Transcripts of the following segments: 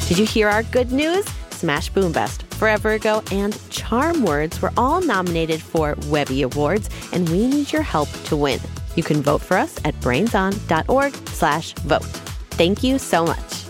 Did you hear our good news? Smash Boom Best, Forever Ago, and Charm Words were all nominated for Webby Awards, and we need your help to win. You can vote for us at brainson.org/vote. Thank you so much.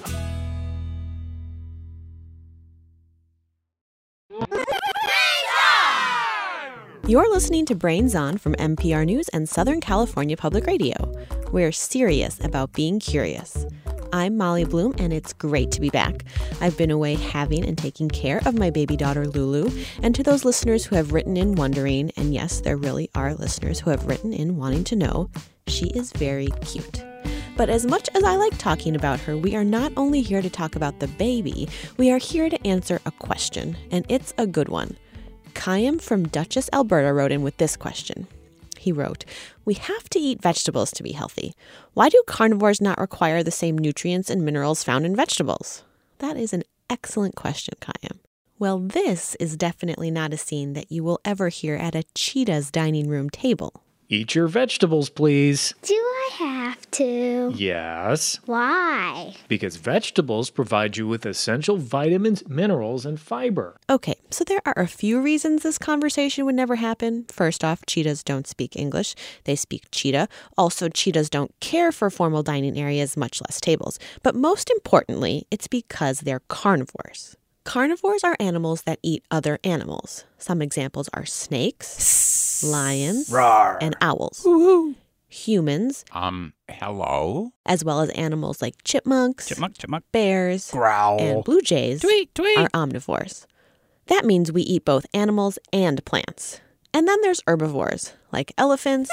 You're listening to Brains On from NPR News and Southern California Public Radio. We're serious about being curious. I'm Molly Bloom, and it's great to be back. I've been away having and taking care of my baby daughter, Lulu. And to those listeners who have written in wondering, and yes, there really are listeners who have written in wanting to know, she is very cute. But as much as I like talking about her, we are not only here to talk about the baby, we are here to answer a question, and it's a good one. Chaim from Dutchess, Alberta wrote in with this question. He wrote, "We have to eat vegetables to be healthy. Why do carnivores not require the same nutrients and minerals found in vegetables?" That is an excellent question, Chaim. Well, this is definitely not a scene that you will ever hear at a cheetah's dining room table. Eat your vegetables, please. Do I have to? Yes. Why? Because vegetables provide you with essential vitamins, minerals, and fiber. Okay, so there are a few reasons this conversation would never happen. First off, cheetahs don't speak English. They speak cheetah. Also, cheetahs don't care for formal dining areas, much less tables. But most importantly, it's because they're carnivores. Carnivores are animals that eat other animals. Some examples are snakes, lions, Rawr. and owls. Woohoo. Humans, Hello? as well as animals like chipmunks, Chipmunk. bears, Growl. and blue jays Tweet. are omnivores. That means we eat both animals and plants. And then there's herbivores, like elephants,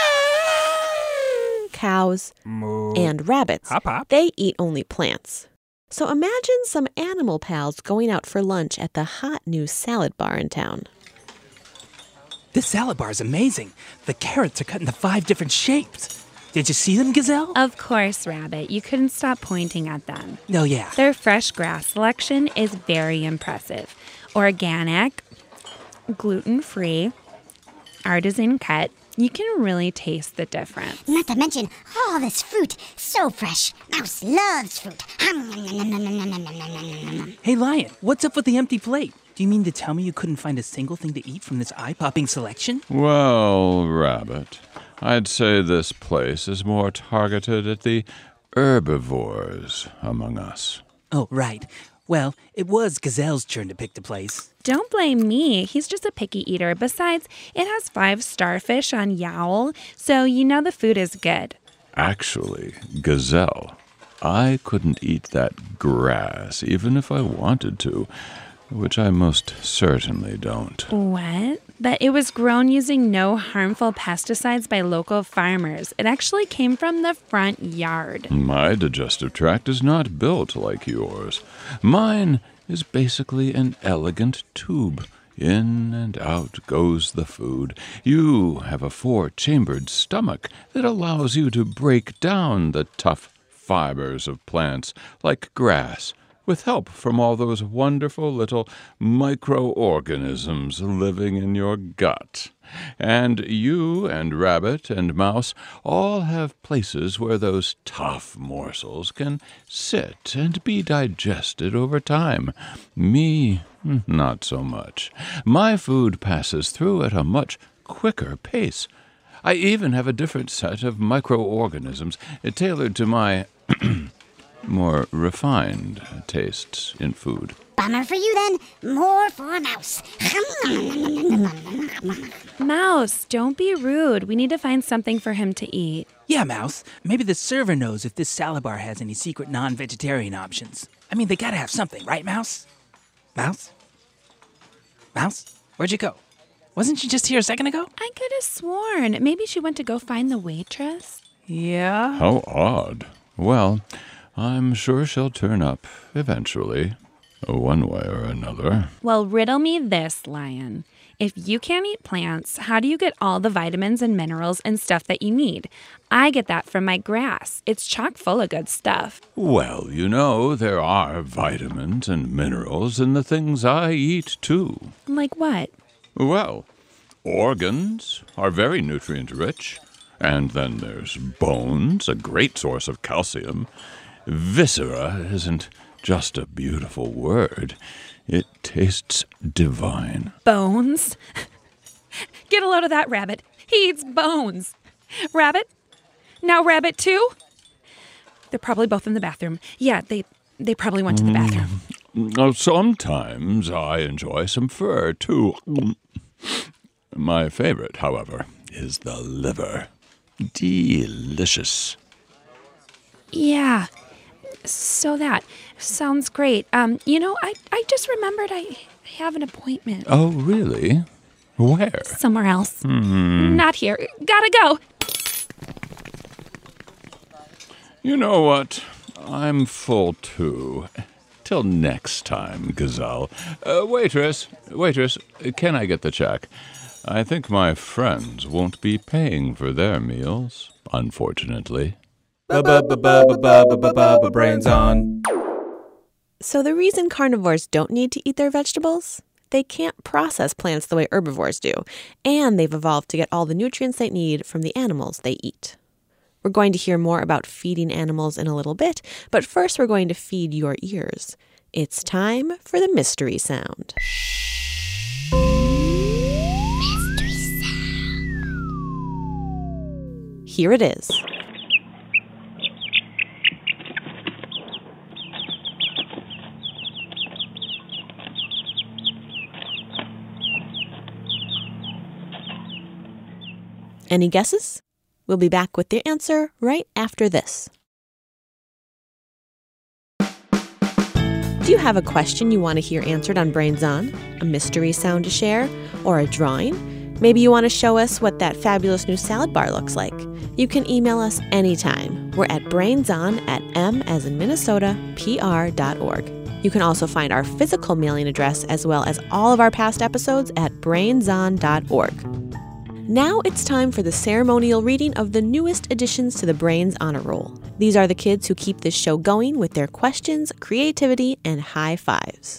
cows, Moo. and rabbits. Hop. They eat only plants. So imagine some animal pals going out for lunch at the hot new salad bar in town. This salad bar is amazing. The carrots are cut into 5 different shapes. Did you see them, Gazelle? Of course, Rabbit. You couldn't stop pointing at them. No, yeah. Their fresh grass selection is very impressive. Organic, gluten-free, artisan cut. You can really taste the difference. Not to mention all this fruit. So fresh. Mouse loves fruit. Hey, Lion, what's up with the empty plate? Do you mean to tell me you couldn't find a single thing to eat from this eye-popping selection? Well, Rabbit, I'd say this place is more targeted at the herbivores among us. Oh, right. Well, it was Gazelle's turn to pick the place. Don't blame me. He's just a picky eater. Besides, it has 5 starfish on Yowl, so you know the food is good. Actually, Gazelle, I couldn't eat that grass even if I wanted to, which I most certainly don't. What? But it was grown using no harmful pesticides by local farmers. It actually came from the front yard. My digestive tract is not built like yours. Mine is basically an elegant tube. In and out goes the food. You have a 4-chambered stomach that allows you to break down the tough fibers of plants like grass, with help from all those wonderful little microorganisms living in your gut. And you and Rabbit and Mouse all have places where those tough morsels can sit and be digested over time. Me, not so much. My food passes through at a much quicker pace. I even have a different set of microorganisms tailored to my more refined tastes in food. Bummer for you then. More for Mouse. Mouse, don't be rude. We need to find something for him to eat. Yeah, Mouse. Maybe the server knows if this salad bar has any secret non-vegetarian options. I mean, they gotta have something, right, Mouse? Mouse? Mouse? Where'd you go? Wasn't she just here a second ago? I could have sworn. Maybe she went to go find the waitress. Yeah? How odd. Well, I'm sure she'll turn up eventually, one way or another. Well, riddle me this, Lion. If you can't eat plants, how do you get all the vitamins and minerals and stuff that you need? I get that from my grass. It's chock full of good stuff. Well, you know, there are vitamins and minerals in the things I eat, too. Like what? Well, organs are very nutrient-rich. And then there's bones, a great source of calcium. Viscera isn't just a beautiful word. It tastes divine. Bones? Get a load of that, Rabbit. He eats bones. Rabbit? Now Rabbit too? They're probably both in the bathroom. Yeah, they probably went to the bathroom. Sometimes I enjoy some fur, too. My favorite, however, is the liver. Delicious. Yeah, so that sounds great. I just remembered I have an appointment. Oh, really? Where? Somewhere else. Not here. Gotta go. You know what? I'm full, too. Till next time, Gazelle. Waitress, can I get the check? I think my friends won't be paying for their meals, unfortunately. Brains on. So the reason carnivores don't need to eat their vegetables? They can't process plants the way herbivores do, and they've evolved to get all the nutrients they need from the animals they eat. We're going to hear more about feeding animals in a little bit, but first we're going to feed your ears. It's time for the mystery sound. Mystery sound. Here it is. Any guesses? We'll be back with the answer right after this. Do you have a question you want to hear answered on Brains On? A mystery sound to share? Or a drawing? Maybe you want to show us what that fabulous new salad bar looks like. You can email us anytime. We're at brainson@m-as-in-Minnesota.pr.org. You can also find our physical mailing address as well as all of our past episodes at brainson.org. Now it's time for the ceremonial reading of the newest additions to the Brains Honor Roll. These are the kids who keep this show going with their questions, creativity, and high fives.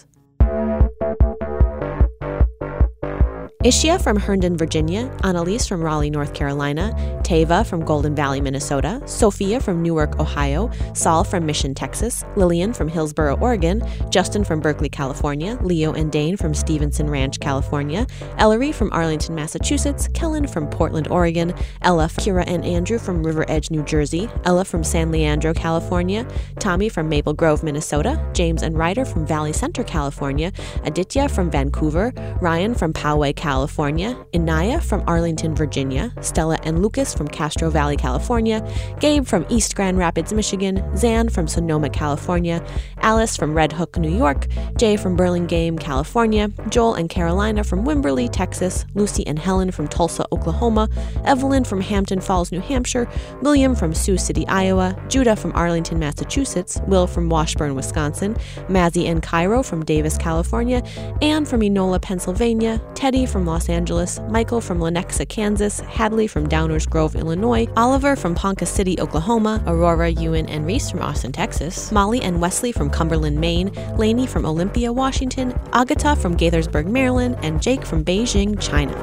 Ishia from Herndon, Virginia, Annalise from Raleigh, North Carolina, Tava from Golden Valley, Minnesota, Sophia from Newark, Ohio, Saul from Mission, Texas, Lillian from Hillsboro, Oregon, Justin from Berkeley, California, Leo and Dane from Stevenson Ranch, California, Ellery from Arlington, Massachusetts, Kellen from Portland, Oregon, Ella, Kira, and Andrew from River Edge, New Jersey, Ella from San Leandro, California, Tommy from Maple Grove, Minnesota, James and Ryder from Valley Center, California, Aditya from Vancouver, Ryan from Poway, California, Inaya from Arlington, Virginia, Stella and Lucas from Castro Valley, California, Gabe from East Grand Rapids, Michigan, Zan from Sonoma, California, Alice from Red Hook, New York, Jay from Burlingame, California, Joel and Carolina from Wimberley, Texas, Lucy and Helen from Tulsa, Oklahoma, Evelyn from Hampton Falls, New Hampshire, William from Sioux City, Iowa, Judah from Arlington, Massachusetts, Will from Washburn, Wisconsin, Mazzy and Cairo from Davis, California, Anne from Enola, Pennsylvania, Teddy from Los Angeles, Michael from Lenexa, Kansas, Hadley from Downers Grove, Illinois, Oliver from Ponca City, Oklahoma, Aurora, Ewan, and Reese from Austin, Texas, Molly and Wesley from Cumberland, Maine, Lainey from Olympia, Washington, Agatha from Gaithersburg, Maryland, and Jake from Beijing, China.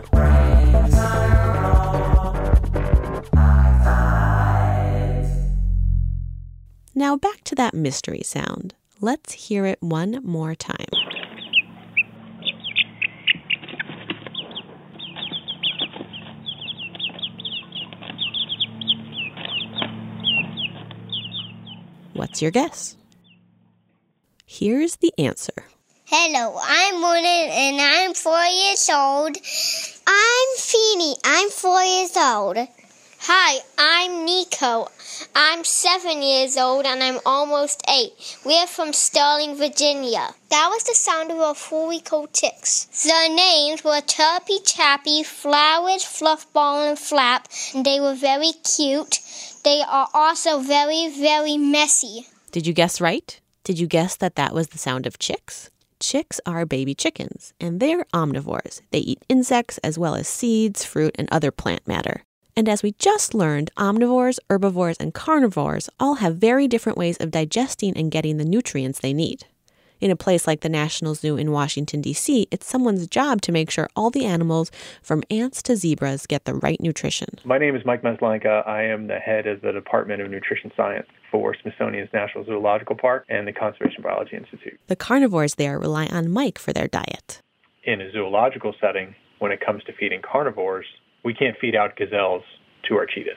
Now back to that mystery sound. Let's hear it one more time. What's your guess? Here's the answer. Hello, I'm Moonin and I'm 4 years old. I'm Feeny, I'm 4 years old. Hi, I'm Nico. I'm 7 years old and I'm almost 8. We're from Sterling, Virginia. That was the sound of our 4-week-old chicks. Their names were Chirpy, Chappy, Flowers, Fluffball, and Flap. And they were very cute. They are also very, very messy. Did you guess right? Did you guess that that was the sound of chicks? Chicks are baby chickens, and they're omnivores. They eat insects as well as seeds, fruit, and other plant matter. And as we just learned, omnivores, herbivores, and carnivores all have very different ways of digesting and getting the nutrients they need. In a place like the National Zoo in Washington, D.C., it's someone's job to make sure all the animals, from ants to zebras, get the right nutrition. My name is Mike Maslanka. I am the head of the Department of Nutrition Science for Smithsonian's National Zoological Park and the Conservation Biology Institute. The carnivores there rely on Mike for their diet. In a zoological setting, when it comes to feeding carnivores, we can't feed out gazelles to our cheetahs.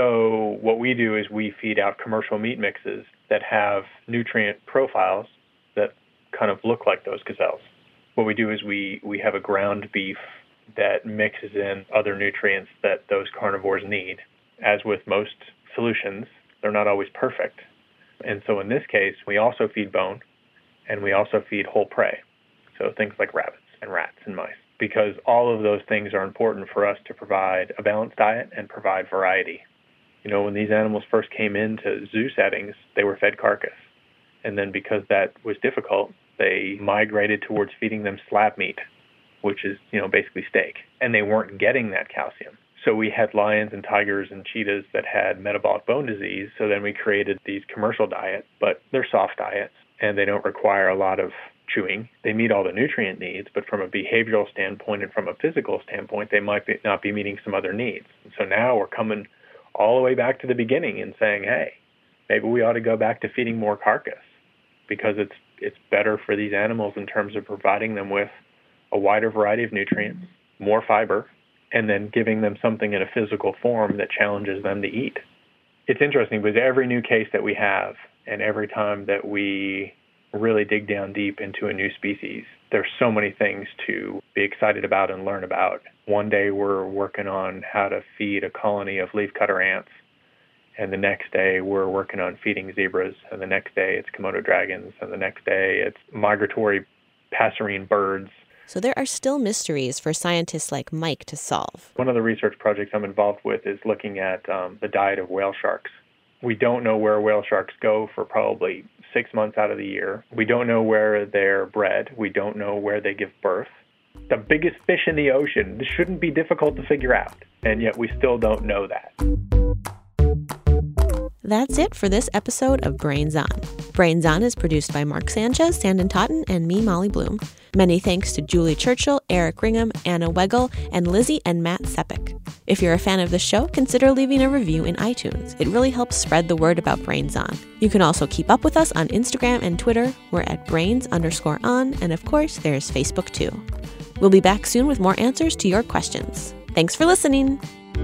So what we do is we feed out commercial meat mixes that have nutrient profiles that kind of look like those gazelles. What we do is we have a ground beef that mixes in other nutrients that those carnivores need. As with most solutions, they're not always perfect. And so in this case, we also feed bone, and we also feed whole prey. So things like rabbits and rats and mice, because all of those things are important for us to provide a balanced diet and provide variety. You know, when these animals first came into zoo settings, they were fed carcass. And then because that was difficult, they migrated towards feeding them slab meat, which is, basically steak. And they weren't getting that calcium. So we had lions and tigers and cheetahs that had metabolic bone disease. So then we created these commercial diets, but they're soft diets, and they don't require a lot of chewing. They meet all the nutrient needs, but from a behavioral standpoint and from a physical standpoint, they might not be meeting some other needs. And so now we're coming all the way back to the beginning and saying, hey, maybe we ought to go back to feeding more carcass, because it's better for these animals in terms of providing them with a wider variety of nutrients, more fiber, and then giving them something in a physical form that challenges them to eat. It's interesting because every new case that we have, and every time that we really dig down deep into a new species, there's so many things to be excited about and learn about. One day we're working on how to feed a colony of leafcutter ants, and the next day we're working on feeding zebras, and the next day it's Komodo dragons, and the next day it's migratory passerine birds. So there are still mysteries for scientists like Mike to solve. One of the research projects I'm involved with is looking at the diet of whale sharks. We don't know where whale sharks go for probably 6 months out of the year. We don't know where they're bred. We don't know where they give birth. The biggest fish in the ocean. This shouldn't be difficult to figure out, and yet we still don't know that. That's it for this episode of Brains On. Brains On is produced by Mark Sanchez, Sandon Totten, and me, Molly Bloom. Many thanks to Julie Churchill, Eric Ringham, Anna Weigel, and Lizzie and Matt Sepik. If you're a fan of the show, consider leaving a review in iTunes. It really helps spread the word about Brains On. You can also keep up with us on Instagram and Twitter. We're at brains_on, and of course, there's Facebook too. We'll be back soon with more answers to your questions. Thanks for listening.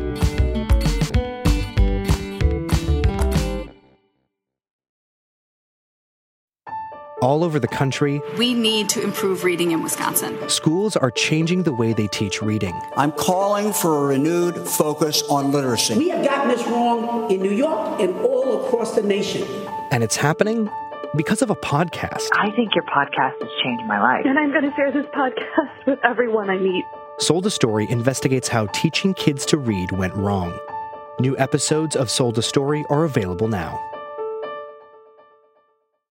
All over the country, we need to improve reading in Wisconsin. Schools are changing the way they teach reading. I'm calling for a renewed focus on literacy. We have gotten this wrong in New York and all across the nation. And it's happening because of a podcast. I think your podcast has changed my life. And I'm going to share this podcast with everyone I meet. Sold a Story investigates how teaching kids to read went wrong. New episodes of Sold a Story are available now.